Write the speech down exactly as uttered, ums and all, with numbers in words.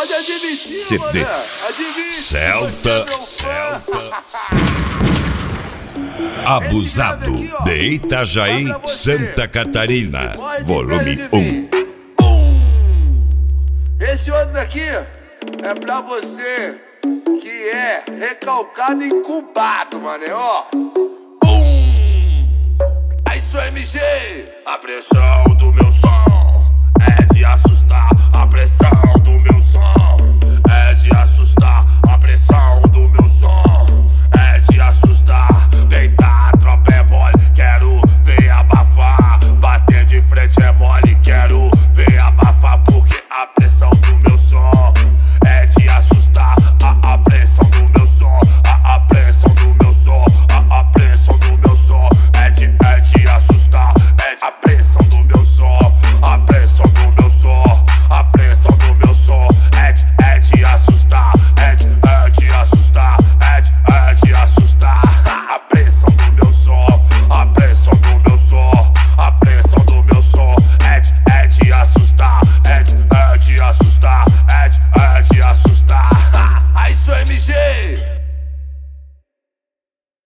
Pode admitir, C D mano. Admite. Celta, Celta. Abusado de Itajaí, Santa Catarina. Volume um. Esse outro aqui é pra você que é recalcado e incubado, mané, ó. Bum! É isso, M G. A pressão do meu som é de assustar. A pressão